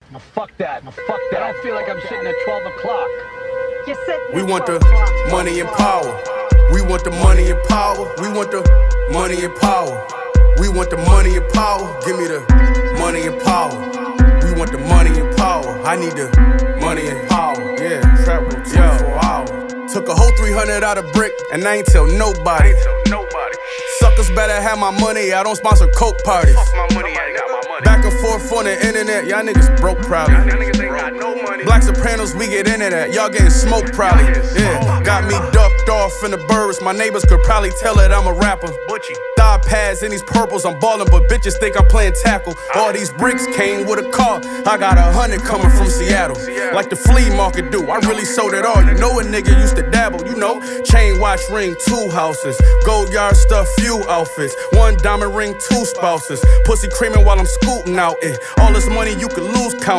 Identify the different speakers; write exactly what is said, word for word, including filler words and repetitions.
Speaker 1: No, fuck that. No, fuck that. I don't feel like I'm sitting at twelve o'clock.
Speaker 2: You're sitting
Speaker 3: We
Speaker 2: at
Speaker 3: want the
Speaker 2: twelve o'clock.
Speaker 3: money and power. We want the money and power. We want the money and power. We want the money and power. Give me the money and power. We want the money and power. I need the money and power. Yeah, trap room twenty-four hours. Took a whole three hundred out of brick and I ain't tell nobody.
Speaker 4: Nobody.
Speaker 3: Suckers better have my money. I don't sponsor coke parties.
Speaker 4: Fuck my money, I got my money.
Speaker 3: Back and forth on the internet, y'all niggas broke probably.
Speaker 4: Y'all niggas ain't got no money.
Speaker 3: Black Sopranos, we get into that. Y'all getting smoked probably. Yeah, got me ducked off in the birds. My neighbors could probably tell that I'm a rapper.
Speaker 4: Butchie.
Speaker 3: Thigh pads in these purples, I'm ballin', but bitches think I'm playing tackle. All these bricks came with a car. I got a hundred coming from Seattle. Like the flea market do, I really sold it all. You know a nigga used to dabble, you know. Chain, watch, ring, two houses. Gold yard stuff, few outfits. One diamond ring, two spouses. Pussy creaming while I'm scooting out it. All this money you could lose count.